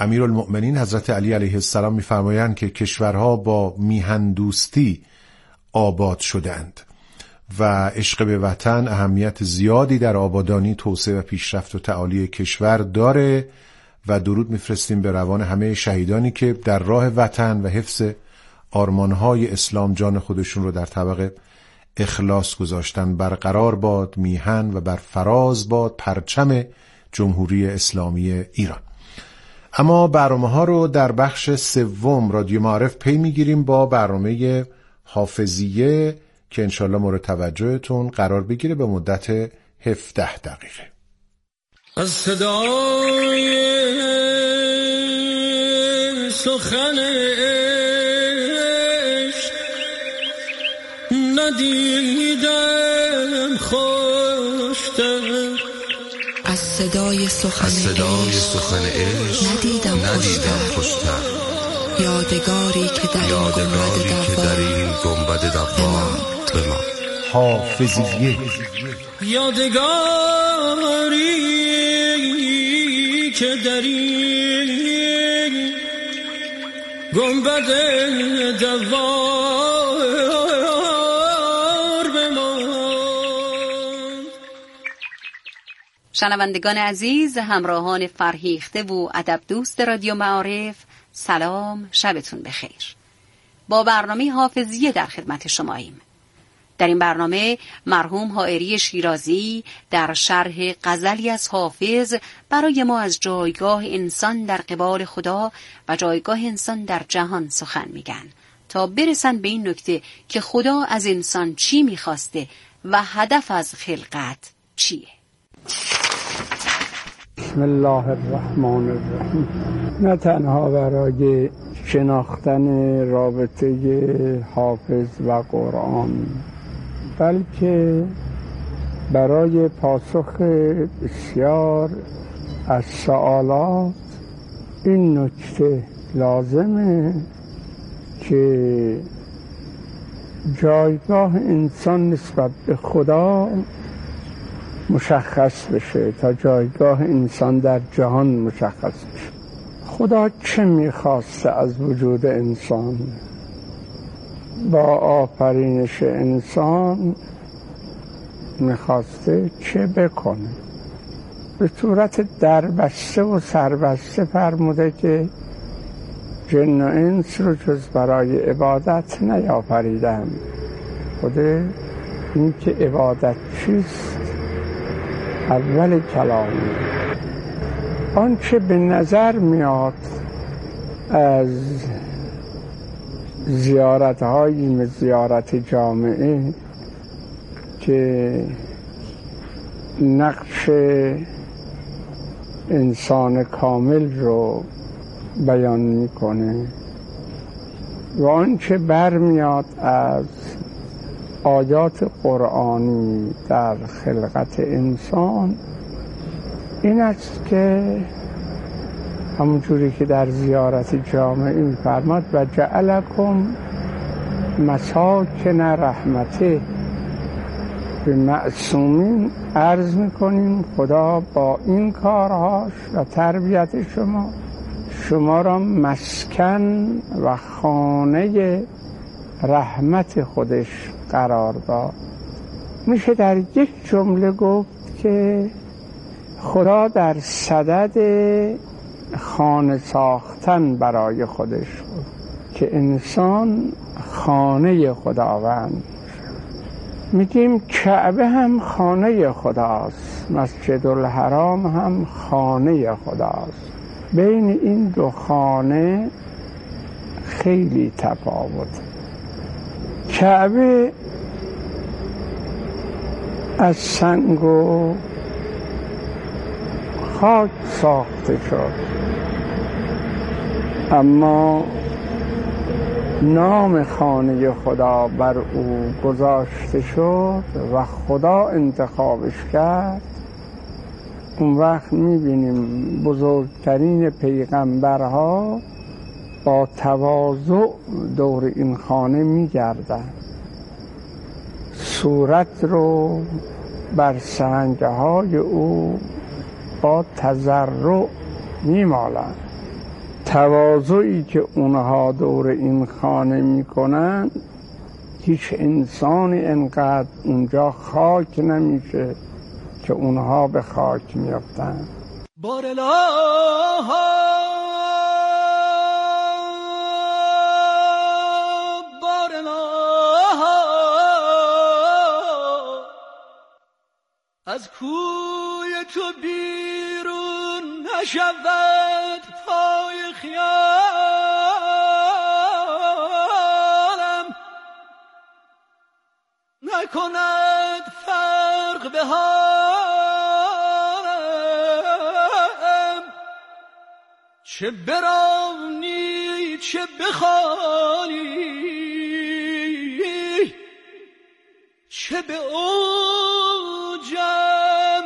امیرالمؤمنین حضرت علی علیه السلام می‌فرمایند که کشورها با میهن دوستی آباد شدند و عشق به وطن اهمیت زیادی در آبادانی، توسعه و پیشرفت و تعالی کشور داره و درود میفرستیم به روان همه شهیدانی که در راه وطن و حفظ آرمانهای اسلام جان خودشون رو در طبق اخلاص گذاشتن. برقرار باد میهن و بر فراز باد پرچم جمهوری اسلامی ایران. اما برنامه‌ها رو در بخش سوم رادیو معارف پی میگیریم با برنامه حافظیه که انشالله مورد توجهتون قرار بگیره به مدت 17 دقیقه. از صدای سخنش ندیدم خوشتر، از صدای سخن عشق ندیدم خوشتر، یادگاری که در این گنبد دوار بمان. حافظیه. یادگاری که در این گنبد دوار بمان. شنوندگان عزیز، همراهان فرهیخته و ادب دوست رادیو معارف، سلام، شبتون بخیر. با برنامه حافظیه در خدمت شماییم. در این برنامه مرحوم حائری شیرازی در شرح غزلی از حافظ برای ما از جایگاه انسان در قبال خدا و جایگاه انسان در جهان سخن میگن تا برسن به این نکته که خدا از انسان چی میخواسته و هدف از خلقت چیه. بسم الله الرحمن الرحیم. نه تنها برای شناختن رابطه حافظ و قرآن، بلکه برای پاسخ بسیار از سوالات این نکته لازمه که جایگاه انسان نسبت به خدا مشخص بشه تا جایگاه انسان در جهان مشخص بشه. خدا چه میخواسته از وجود انسان؟ با آفرینش انسان میخواسته چه بکنه؟ به صورت دربسته و سربسته فرموده که جن و انس رو جز برای عبادت نیافریدم. خود این که عبادت چیست اول کلامی. آنچه به نظر میاد از زیارت‌های زیارت جامعه که نقش انسان کامل رو بیان میکنه و آنچه برمیاد از آیات قرآنی در خلقت انسان این است که همونجوری که در زیارت جامعه می‌فرماد و جعلکم مساکن رحمته، به معصومین عرض می‌کنیم خدا با این کارهاش و تربیت شما را مسکن و خانه رحمت خودش قرار داد. میشه در یک جمله گفت که خدا در صدد خانه ساختن برای خودش بود که انسان خانه خداوند. میگیم کعبه هم خانه خداست، مسجد الحرام هم خانه خداست. بین این دو خانه خیلی تفاوت. کعبه از سنگ و خاک ساخته شد، اما نام خانه خدا بر او گذاشته شد و خدا انتخابش کرد. اون وقت میبینیم بزرگترین پیغمبرها با تواضع دور این خانه میگردن، صورت رو بر سنگهای او با تضرع میمالن. تواضعی که اونها دور این خانه میکنن هیچ انسانی انقدر اونجا خاک نمیشه که اونها به خاک میافتن. از کوی تو بیرون نشود پای خیالم، نکند فرق به حالم، چه برانی چه بخوانی، چه به اوجم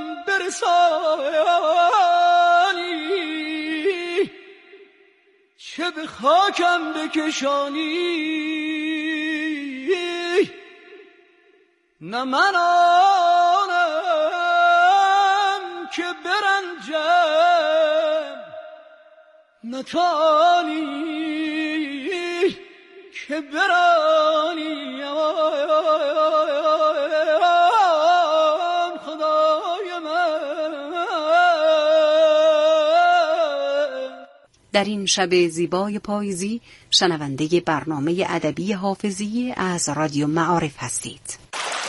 برسانی، چه به خاکم بکشانی، نه من آنم که برنجم، نه تو آنی که برانی. در این شب زیبای پاییزی شنونده برنامه ادبی حافظیه از رادیو معارف هستید.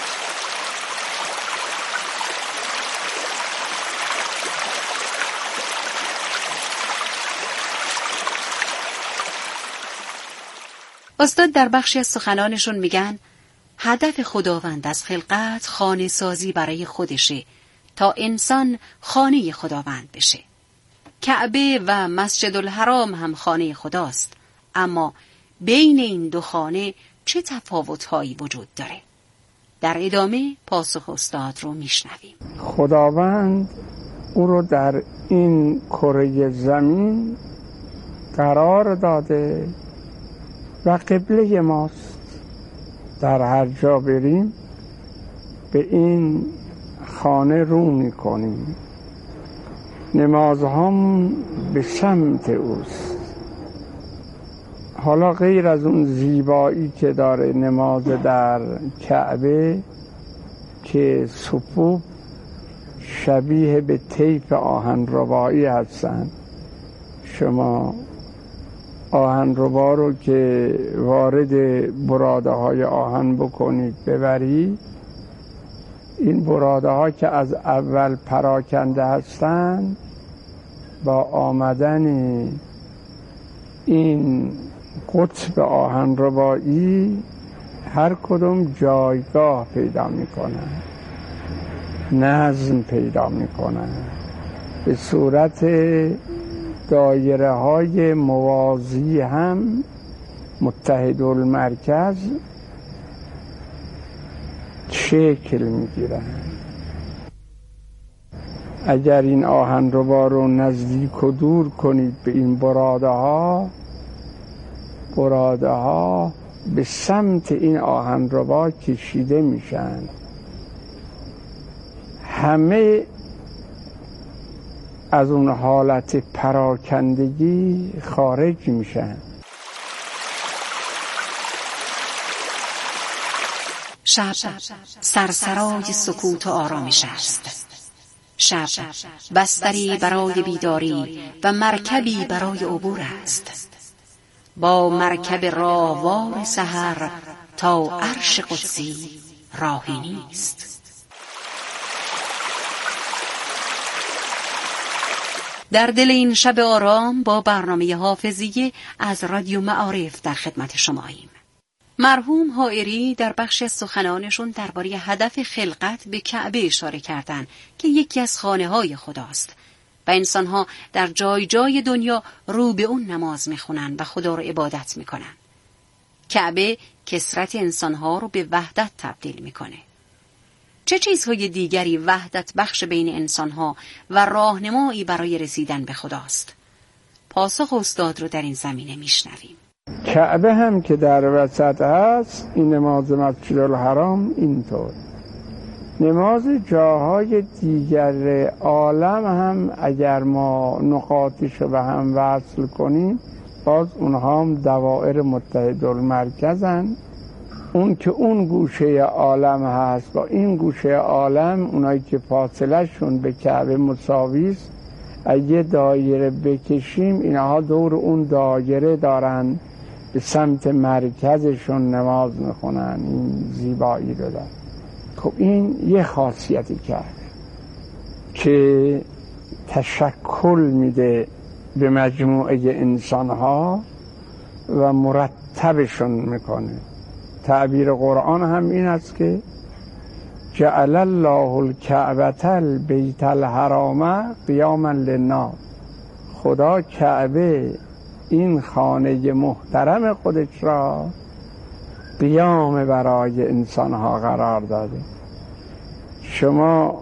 استاد در بخشی از سخنانشون میگن هدف خداوند از خلقت خانه سازی برای خودشه تا انسان خانه خداوند بشه. کعبه و مسجد الحرام هم خانه خداست، اما بین این دو خانه چه تفاوت‌هایی وجود داره؟ در ادامه پاسخ استاد رو میشنویم. خداوند او رو در این کره زمین قرار داده و قبله ماست. در هر جا بریم به این خانه رو میکنیم. نمازهامون به سمت اوست. حالا غیر از اون زیبایی که داره نماز در کعبه که صفوف شبیه به طیف آهنربایی هستن، شما آهنربا رو که وارد براده های آهن بکنید ببرید، این براده ها که از اول پراکنده هستند با آمدن این قطب آهنربایی هر کدوم جایگاه پیدا میکنن، نظم پیدا میکنن، به صورت دایره های موازی هم متحد المرکز شکل میگیرن. اگر این آهنربا رو نزدیک و دور کنید به این براده ها به سمت این آهنربا کشیده میشن، همه از اون حالت پراکندگی خارج میشن. شب سرسرای سکوت و آرامش است. شب بستری برای بیداری و مرکبی برای عبور است. با مرکب راهوار سحر تا عرش قدسی راهی نیست. در دل این شب آرام با برنامه حافظیه از رادیو معارف در خدمت شماییم. مرحوم حائری در بخش از سخنانشون درباره هدف خلقت به کعبه اشاره کردند که یکی از خانه‌های خداست و انسان‌ها در جای جای دنیا رو به اون نماز می‌خونن و خدا رو عبادت می‌کنن. کعبه کثرت انسان‌ها رو به وحدت تبدیل می‌کنه. چه چیزهای دیگری وحدت بخش بین انسان‌ها و راهنمایی برای رسیدن به خداست؟ پاسخ استاد رو در این زمینه میشنویم. کعبه هم که در وسط هست، این نماز مسجد الحرام اینطور. نماز جاهای دیگر عالم هم اگر ما نقاطش رو به هم وصل کنیم باز اونها هم دوائر متحدالمرکزن. اون که اون گوشه عالم هست با این گوشه عالم، اونایی که فاصله شون به کعبه مساویست، اگه دایره بکشیم اینها دور اون دایره دارن به سمت مرکزشون نماز میخونن. این زیبایی رو دارن. خب این یه خاصیتی کرد که تشکل میده به مجموعه انسانها و مرتبشون میکنه. تعبیر قرآن هم این است که جعل الله الکعبة البیت الحرام قیاما للناس. خدا کعبه این خانه محترم خودش را قیام برای انسانها قرار داده. شما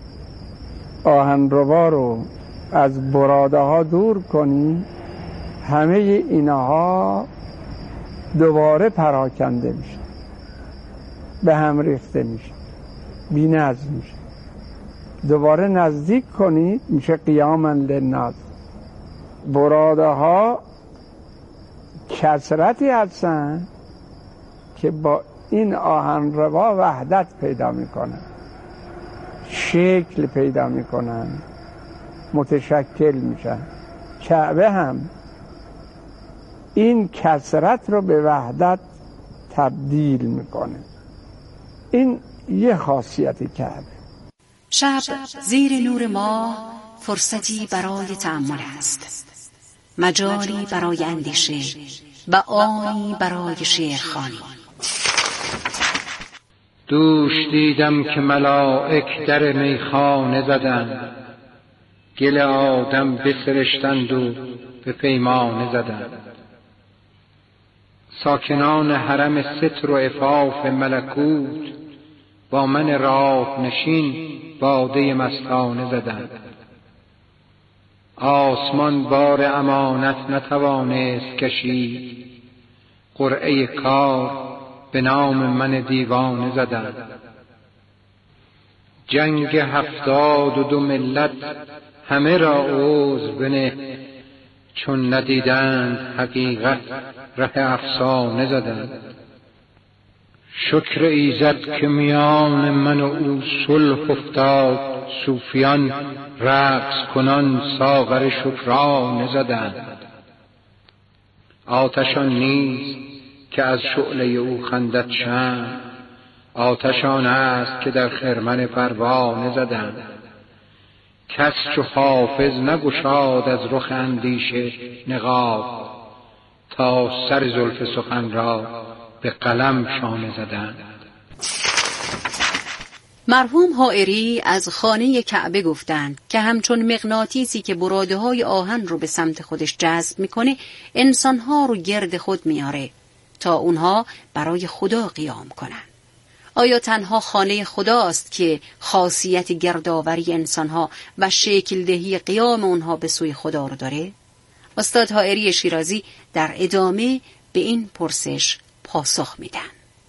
آهنربا رو از براده ها دور کنی، همه اینها دوباره پراکنده میشه، به هم ریخته میشه، بی نظم میشه. دوباره نزدیک کنید میشه قیاما للناس. براده ها کثرتی هستن که با این آهنربا وحدت پیدا میکنن، شکل پیدا میکنن، متشکل میشن. کعبه هم این کثرت رو به وحدت تبدیل میکنه. این یه خاصیت کعبه. شب زیر نور ماه فرصتی برای تأمل است، مجالی برای اندیشه و آنی برای شعرخوانی. دوش دیدم که ملائک در میخانه زدند، گل آدم بسرشتند و به پیمانه زدند. ساکنان حرم ستر و عفاف ملکوت با من راه نشین باده مستانه زدند. آسمان بار امانت نتوانست کشید، قرعه کار به نام من دیوانه زدند. جنگ 72 ملت همه را عذر بنه، چون ندیدند حقیقت ره افسانه زدند. شکر ایزد که میان من و او صلح افتاد، صوفیان رقص کنان ساغر شکرانه زدند. آتشان نیست که از شعله او خندد شمع، آتشان است که در خرمن پروانه زدند. کس چو حافظ نگشاد از رخ اندیشه نقاب، تا سر زلف سخن را به قلم شانه زدند. مرحوم حائری از خانه کعبه گفتند که همچون مغناطیسی که براده‌های آهن رو به سمت خودش جذب میکنه، انسانها رو گرد خود میاره تا اونها برای خدا قیام کنن. آیا تنها خانه خداست که خاصیت گردآوری انسانها و شکل دهی قیام اونها به سوی خدا رو داره؟ استاد حائری شیرازی در ادامه به این پرسش پاسخ میدن.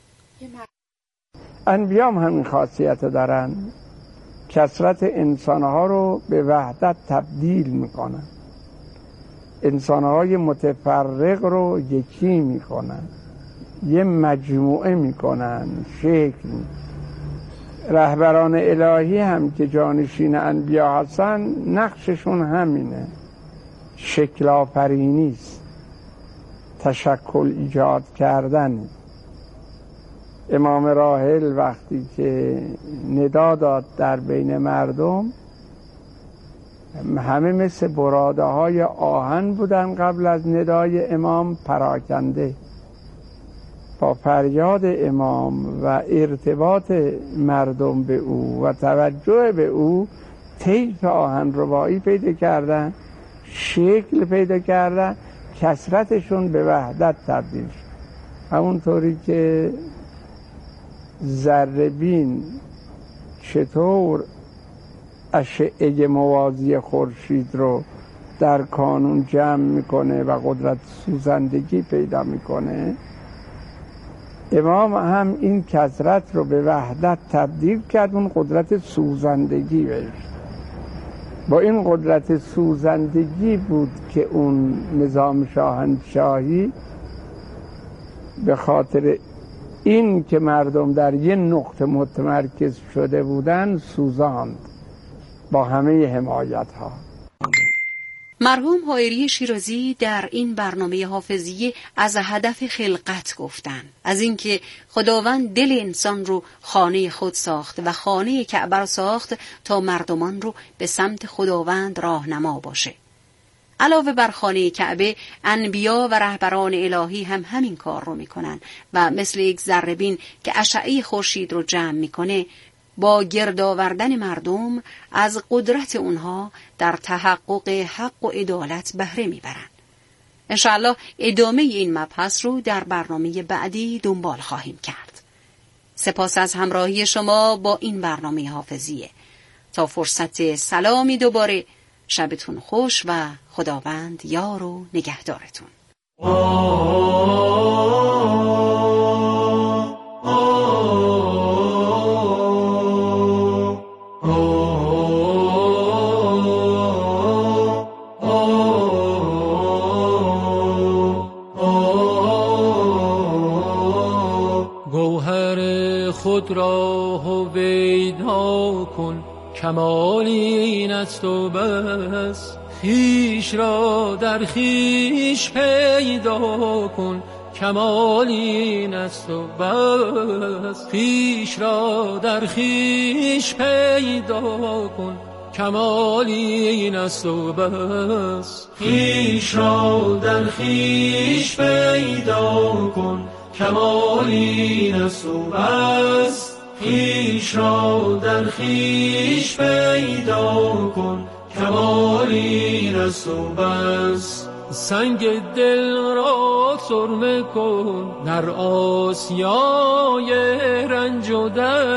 انبیام همین خاصیت دارن، کثرت انسانها رو به وحدت تبدیل میکنن، انسانهای متفرق رو یکی میکنن، یه مجموعه میکنن، شکل. رهبران الهی هم که جانشین انبیا هستن نقششون همینه، شکل آفرینی است، تشکل ایجاد کردن. امام راحل وقتی که ندا داد در بین مردم، همه مثل براده های آهن بودن قبل از ندای امام، پراکنده. با فریاد امام و ارتباط مردم به او و توجه به او، طیف آهنربایی پیدا کردن، شکل پیدا کردن، کثرتشون به وحدت تبدیل شد. همونطوری که ذره‌بین چطور اشعه موازی خورشید رو در کانون جمع میکنه و قدرت سوزندگی پیدا میکنه، امام هم این کثرت رو به وحدت تبدیل کرد، اون قدرت سوزندگی بهش. با این قدرت سوزندگی بود که اون نظام شاهنشاهی به خاطر این که مردم در یه نقطه متمرکز شده بودن سوزاند با همه حمایت ها. مرحوم حائری شیرازی در این برنامه حافظیه از هدف خلقت گفتن، از اینکه خداوند دل انسان رو خانه خود ساخت و خانه کعبه رو ساخت تا مردمان رو به سمت خداوند راهنما باشه. علاوه بر خانه کعبه، انبیا و رهبران الهی هم همین کار رو میکنن و مثل یک ذره‌بین که اشعه خورشید رو جمع میکنه، با گرد آوردن مردم از قدرت اونها در تحقق حق و عدالت بهره میبرن. انشاءالله ادامه این مبحث رو در برنامه بعدی دنبال خواهیم کرد. سپاس از همراهی شما با این برنامه حافظیه. تا فرصت سلامی دوباره، شبتون خوش و خداوند یار و نگهدارتون. گوهر خود را هویدا کن، کمالی این است و بس. خویش را در خویش پیدا کن، کمالی این است و بس. خویش را در خویش پیدا کن، کمالی این است و بس. خویش را در خویش پیدا کن، کمالی این است و بس. خویش را در خویش پیدا کن، کمالی این است و بس. سنگ دل را سرمه کن در آسیای رنج و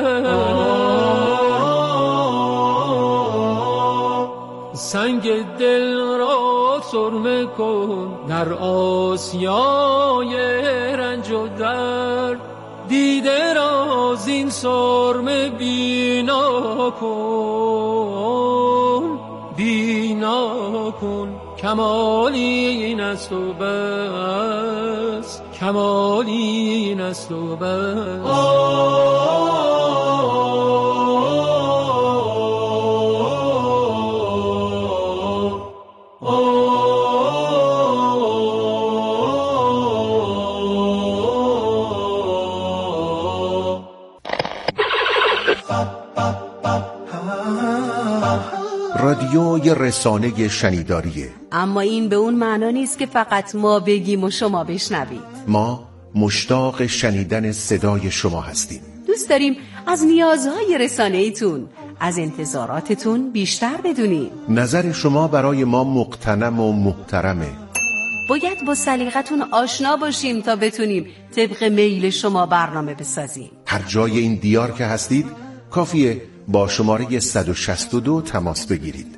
درد. سنگ دل را سرمه کن در آسیای رنج و درد. دیده را زین سرمه بینا کن، بینا کن، کمالی این است و بس. کمالی این است و بس. رادیو یه رسانه شنیداریه، اما این به اون معنا نیست که فقط ما بگیم و شما بشنوید. ما مشتاق شنیدن صدای شما هستیم. دوست داریم از نیازهای رسانه‌ایتون، از انتظاراتتون بیشتر بدونیم. نظر شما برای ما مقتنم و محترمه. باید با سلیقتون آشنا باشیم تا بتونیم طبق میل شما برنامه بسازیم. هر جای این دیار که هستید کافیه با شماره 162 تماس بگیرید.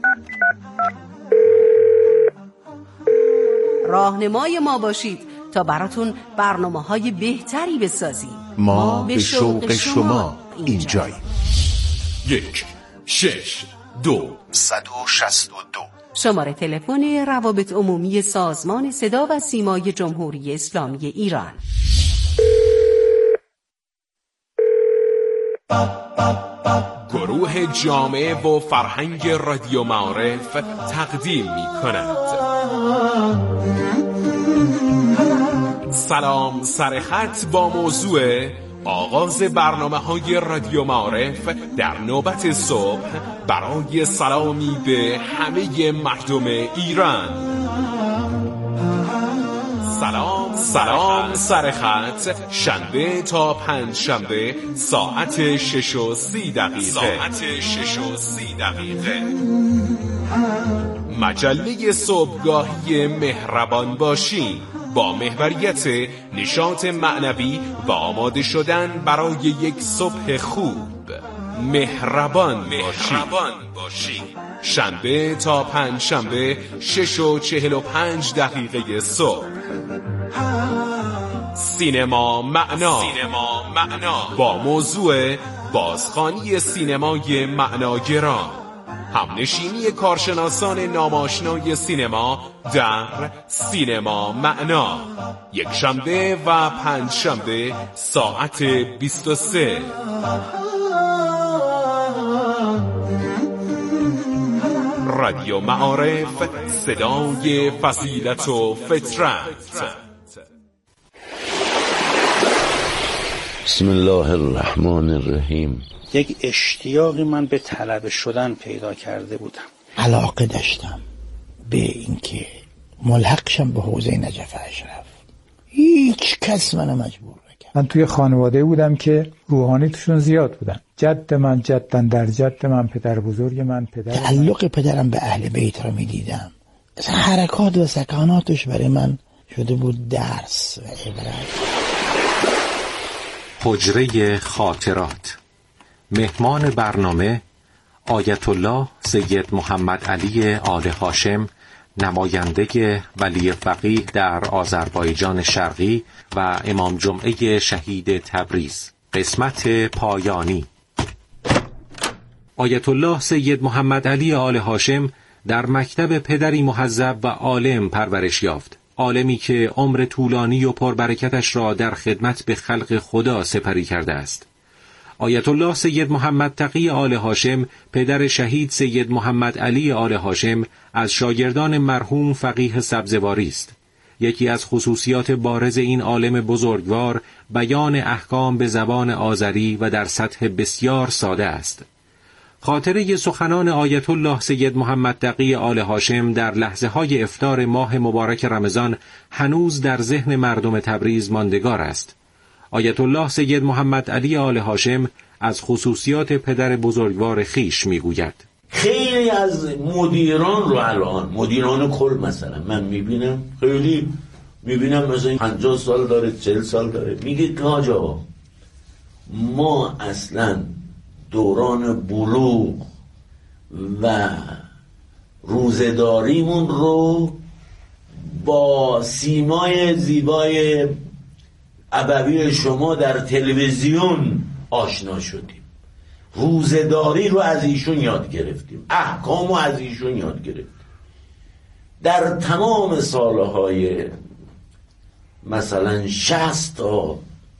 راهنمای ما باشید تا براتون برنامه‌های بهتری بسازیم. ما به شوق شما اینجاییم. 1-6-2-162 شماره تلفن روابط عمومی سازمان صدا و سیمای جمهوری اسلامی ایران. گروه جامعه و فرهنگ رادیو معارف تقدیم می کند سلام سرخط با موضوع آغاز برنامه‌های رادیو معارف در نوبت صبح برای سلامی به همه مردم ایران. سلام سرخط شنبه تا پنجشنبه ساعت 6:30. مجله صبحگاهی مهربان باشین با محوریت نشاط معنوی و آماده شدن برای یک صبح خوب. مهربان باشین. شنبه تا پنجشنبه 6:45 صبح. سینما معنا با موضوع بازخوانی سینمای معناگرا، همنشینی کارشناسان ناماشنای سینما در سینما معنا، یک شنبه و پنج شنبه ساعت 23. رادیو معارف، صدای فضیلت و فطرت. بسم الله الرحمن الرحیم. یک اشتیاقی من به طلبه شدن پیدا کرده بودم. علاقه داشتم به اینکه ملحق شم به حوزه نجف اشرف. هیچ کس منو مجبور نکرد. من توی خانواده بودم که روحانی توشون زیاد بودن. جد من جدن در جد من، پدر بزرگ من پدر. تعلق پدرم به اهل بیت رو میدیدم. اصلا حرکات و سکاناتش برای من شده بود درس و عبرت. حجره خاطرات. مهمان برنامه آیت الله سید محمد علی آل هاشم، نماینده ولی فقیه در آذربایجان شرقی و امام جمعه شهید تبریز. قسمت پایانی. آیت الله سید محمد علی آل هاشم در مکتب پدری مهذب و عالم پرورش یافت. عالمی که عمر طولانی و پربرکتش را در خدمت به خلق خدا سپری کرده است. آیت الله سید محمد تقی آل هاشم، پدر شهید سید محمد علی آل هاشم، از شاگردان مرحوم فقیه سبزواری است. یکی از خصوصیات بارز این عالم بزرگوار بیان احکام به زبان آذری و در سطح بسیار ساده است. خاطره سخنان آیت الله سید محمد تقی آل هاشم در لحظه های افطار ماه مبارک رمضان هنوز در ذهن مردم تبریز ماندگار است. آیت الله سید محمد علی آل هاشم از خصوصیات پدر بزرگوار خیش میگوید: خیلی از مدیران رو الان، مدیران کل مثلا من میبینم، خیلی میبینم مثلا 50 سال داره، 40 سال داره، میگه که آجا ما اصلا دوران بلوغ و روزداریمون رو با سیمای زیبای ابوی شما در تلویزیون آشنا شدیم. روزداری رو از ایشون یاد گرفتیم، احکام رو از ایشون یاد گرفتیم. در تمام سالهای مثلا 60 تا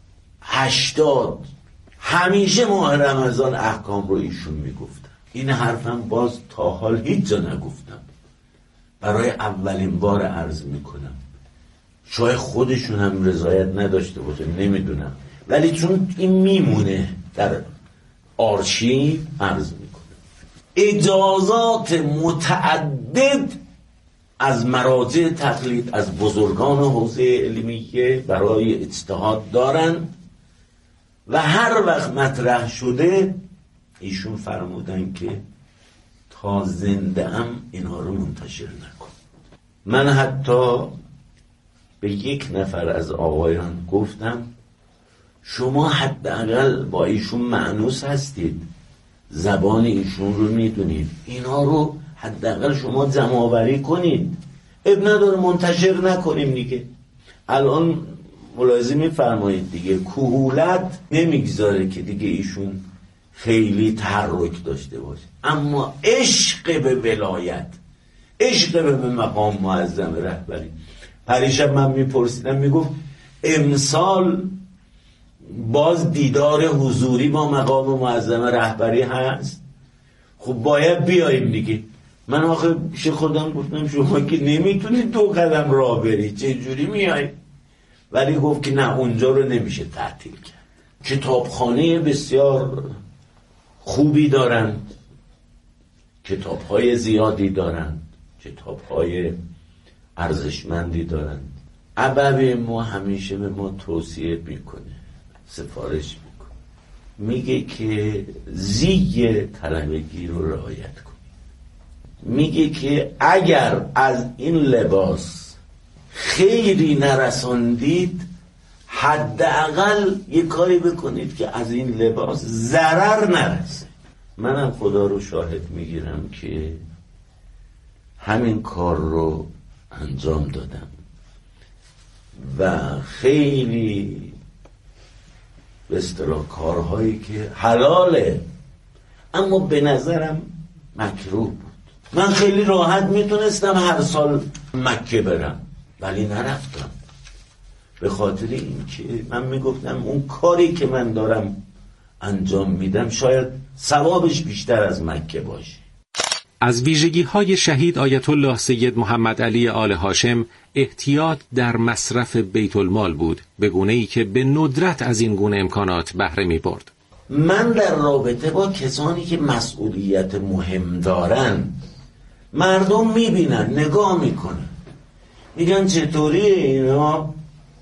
80 همیشه ماه رمضان احکام رو ایشون میگفتن. این حرفم باز تا حال هیچ جا نگفتم، برای اولین بار عرض میکنم. شاید خودشون هم رضایت نداشته باشه، نمیدونم، ولی چون این میمونه در آرشیو عرض میکنم. اجازات متعدد از مراجع تقلید، از بزرگان حوزه علمیه برای اجتهاد دارن و هر وقت مطرح شده ایشون فرمودن که تا زنده ام اینها رو منتشر نکن. من حتی به یک نفر از آقایان گفتم شما حداقل با ایشون مأنوس هستید، زبان ایشون رو میدونید، اینا رو حداقل شما جمع‌آوری کنید، اب نداره منتشر نکنیم دیگه. الان ملاحظه می‌فرمایید دیگه کهولت نمیگذاره که دیگه ایشون خیلی تحرک داشته باشه، اما عشق به ولایت، عشق به مقام معظم رهبری. پریشب من میپرسیدم، میگفت امسال باز دیدار حضوری با مقام معظم رهبری هست، خب باید بیاییم دیگه. من آخه پیش خودم گفتم شما که نمیتونید 2 قدم راه برید، چه جوری میایید؟ ولی گفت که نه، اونجا رو نمیشه تعطیل کرد. کتابخانه بسیار خوبی دارند، کتابهای زیادی دارند، کتابهای ارزشمندی دارند. ابوی ما همیشه به ما توصیه میکنه، سفارش میکنه، میگه که زی طلبگی رو رعایت کنید. میگه که اگر از این لباس خیری نرساندید حداقل یه کاری بکنید که از این لباس ضرر نرسه. منم خدا رو شاهد میگیرم که همین کار رو انجام دادم. و خیلی به اصطلاح کارهایی که حلاله اما به نظرم مکروه بود. من خیلی راحت میتونستم هر سال مکه برم ولی نرفتم، به خاطر این که من میگفتم اون کاری که من دارم انجام میدم شاید ثوابش بیشتر از مکه باشه. از ویژگی‌های شهید آیت الله سید محمد علی آل هاشم احتیاط در مصرف بیت المال بود، به گونه‌ای که به ندرت از این گونه امکانات بهره می‌برد. من در رابطه با کسانی که مسئولیت مهم دارن، مردم میبینن، نگاه میکنن، میگن چطوری اینا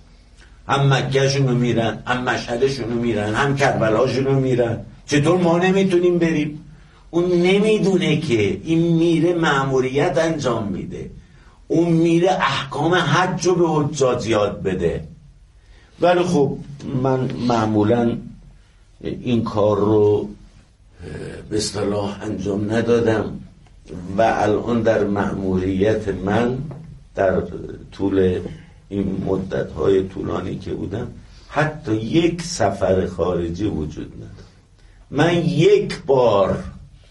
هم مکه‌شونو میرن، هم مشهدشونو میرن، هم کربلاشونو میرن، چطور ما نمیتونیم بریم؟ اون نمیدونه که این میره مأموریت انجام میده، اون میره احکام حج رو به حجاج یاد بده. ولی خب من معمولا این کار رو به اصطلاح انجام ندادم و الان در مأموریت من در طول این مدت‌های طولانی که بودم حتی یک سفر خارجی وجود نداشت. من یک بار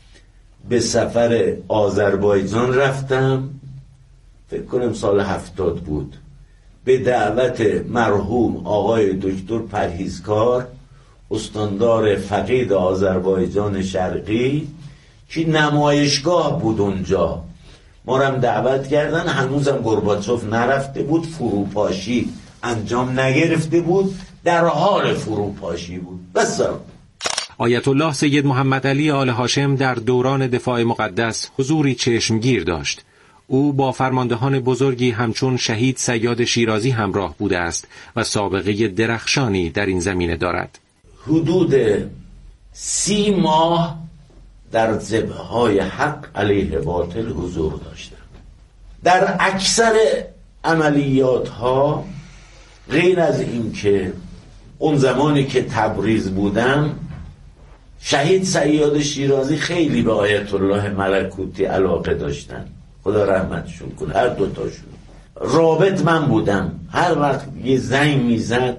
به سفر آذربایجان رفتم، فکر کنم سال 70 بود، به دعوت مرحوم آقای دکتر پرهیزکار، استاندار فقید آذربایجان شرقی، که نمایشگاه بود اونجا. ما رو هم دعوت کردن، هنوزم گورباچوف نرفته بود، فروپاشی انجام نگرفته بود، در حال فروپاشی بود. بس آیت الله سید محمد علی آل هاشم در دوران دفاع مقدس حضوری چشمگیر داشت. او با فرماندهان بزرگی همچون شهید صیاد شیرازی همراه بوده است و سابقه درخشانی در این زمینه دارد. حدود 30 ماه در ذبح‌های حق علیه باطل حضور داشتم. در اکثر عملیات ها غیر از این که اون زمانی که تبریز بودم، شهید صیاد شیرازی خیلی به آیت الله ملکوتی علاقه داشتن، خدا رحمتشون کنه، هر دوتاشون. رابط من بودم، هر وقت یه زنگ میزد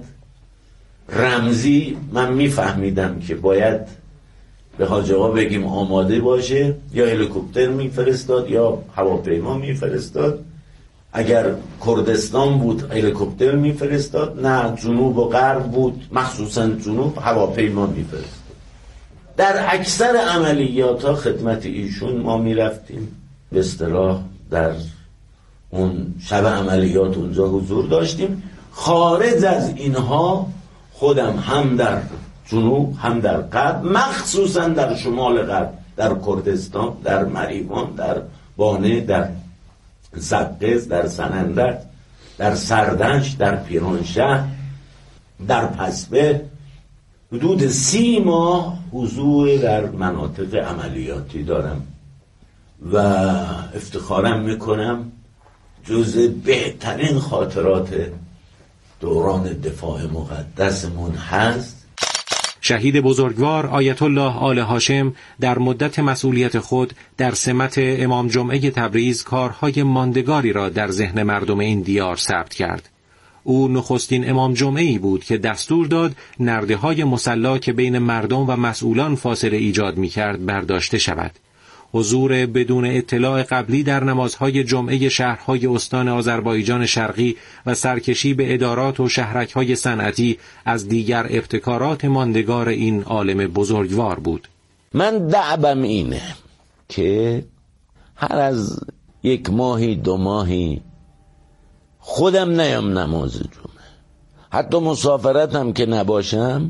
رمزی، من میفهمیدم که باید به حاج آقا بگیم آماده باشه، یا هلیکوپتر میفرستاد یا هواپیما میفرستاد. اگر کردستان بود هلیکوپتر میفرستاد، نه جنوب و غرب بود، مخصوصا جنوب، هواپیما میفرستاد. در اکثر عملیات ها خدمت ایشون ما میرفتیم، به اصطلاح در اون شب عملیات اونجا حضور داشتیم. خارج از اینها خودم هم در جنوب هم در غرب، مخصوصا در شمال غرب، در کردستان، در مریوان، در بانه، در زقز، در سنندج، در سردنج، در پیرانشهر، در پسبه، حدود 30 ماه حضور در مناطق عملیاتی دارم و افتخارم میکنم جز بهترین خاطرات دوران دفاع مقدسمون هست. شهید بزرگوار آیت الله آل هاشم در مدت مسئولیت خود در سمت امام جمعه تبریز کارهای ماندگاری را در ذهن مردم این دیار ثبت کرد. او نخستین امام جمعه‌ای بود که دستور داد نرده‌های مسلا که بین مردم و مسئولان فاصله ایجاد می‌کرد برداشته شود. حضور بدون اطلاع قبلی در نمازهای جمعه شهرهای استان آذربایجان شرقی و سرکشی به ادارات و شهرک‌های صنعتی از دیگر ابتکارات ماندگار این عالم بزرگوار بود. من دعبم اینه که هر از 1 ماهی 2 ماهی خودم نیام نماز جمعه، حتی مسافرتم که نباشم،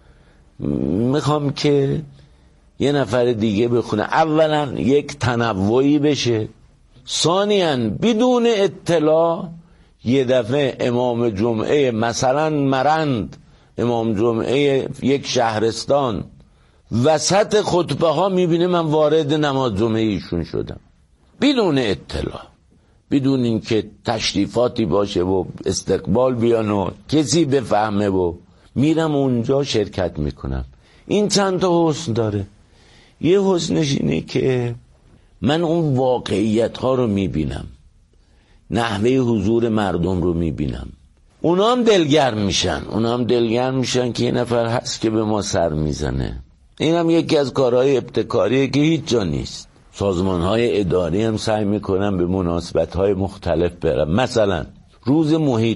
میخوام که یه نفر دیگه بخونه. اولا یک تنوعی بشه، ثانیاً بدون اطلاع یه دفعه امام جمعه مثلا مرند، امام جمعه یک شهرستان، وسط خطبه ها میبینه من وارد نماز جمعه ایشون شدم بدون اطلاع، بدون اینکه تشریفاتی باشه و استقبال بیان و کسی بفهمه و میرم اونجا شرکت میکنم. این چند تا حسن داره. یه حسنش اینه که من اون واقعیت ها رو میبینم، نحوه حضور مردم رو میبینم، اونا هم دلگرم میشن که یه نفر هست که به ما سر میزنه. این هم یکی از کارهای ابتکاریه که هیچ جا نیست. سازمانهای اداری هم سعی میکنن به مناسبتهای مختلف برن. مثلا روز محیط